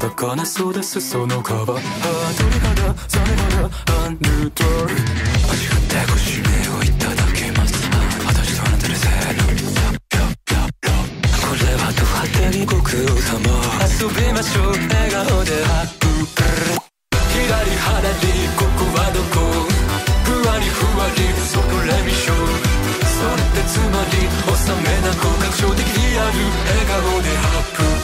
たかなそうですそのカバー鳥肌サメ肌アンルトール味わってご指名をいただきます私とあなたでせーのこれはド派手にご苦労様遊びましょう笑顔でハップ左肌にここはどこふわりふわりそこレミショーそれってつまり収めなく感傷的にある笑顔でハップ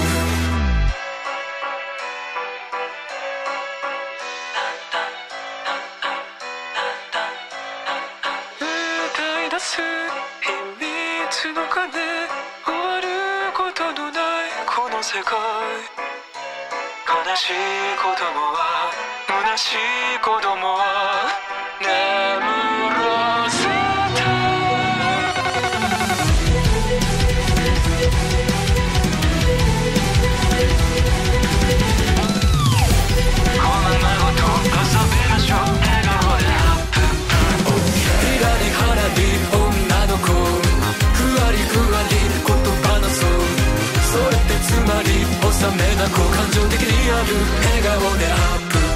歌い出す秘密の鐘終わることのないこの世界悲しい子供は虚しい子供は眠らせてこのままごと遊びましょう笑顔でハップ左腹に女の子ふわりふわり言葉のそうそれってつまり収めなく感情的にある笑顔でアップ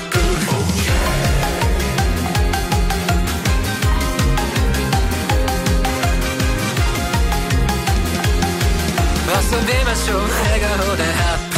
遊びましょう笑顔でハップ